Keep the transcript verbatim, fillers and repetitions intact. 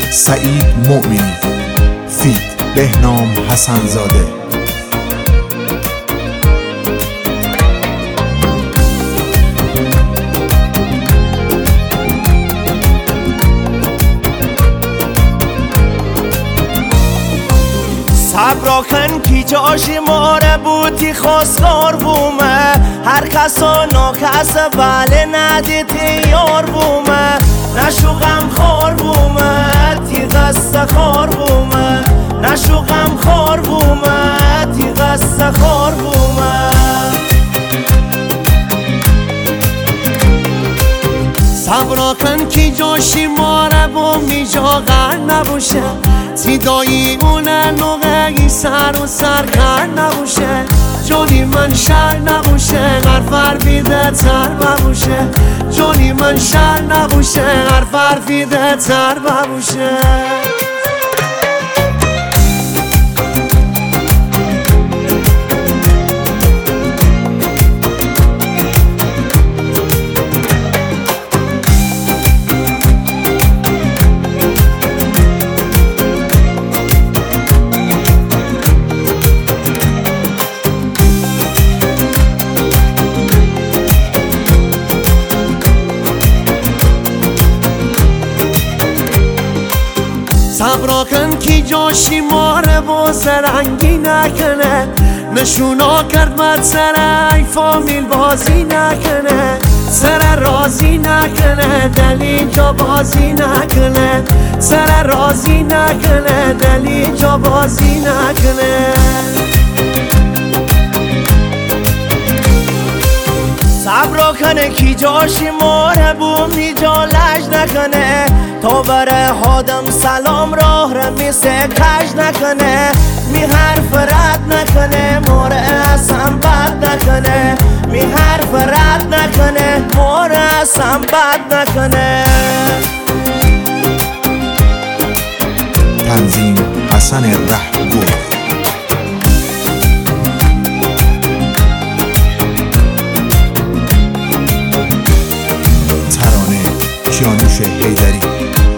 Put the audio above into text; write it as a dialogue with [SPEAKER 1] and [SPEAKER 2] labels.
[SPEAKER 1] سعید مؤمنی فیت بهنام حسن‌زاده.
[SPEAKER 2] صبرا کن کی جاشی ماره بودی خواستگار بومه، هر کسا ناکس ولی ندی تیار بومه، نشو غم خار بومه تی غست خار بومه، نشو غم خار بومه تی غست خار بومه.
[SPEAKER 3] صبرا کن کی جاشی ماره بومی جاغر نبوشه، تی دایی اونه نوغه سر و سرگر نبوشه، جونی من شر نبوشه هر فرفیده تر ببوشه، جونی من شر نبوشه هر فرفیده تر ببوشه. صبرا کن کی جاشی ماره با زرنگی نکنه، نشونا کرد بد سر فامیل بازی نکنه، سر رازی نکنه دلی جا بازی نکنه، سر رازی نکنه دلی جا بازی نکنه.
[SPEAKER 2] صبرا کنه کی جاشی ماره بومی جا لج نکنه، تا بره هادم سلام راه را میسه کج نکنه، می حرف رد نکنه ماره اصلا بد نکنه، می حرف رد نکنه ماره اصلا بد نکنه.
[SPEAKER 1] تنظیم حسن رهگور. ترانه کیانوش حیدری.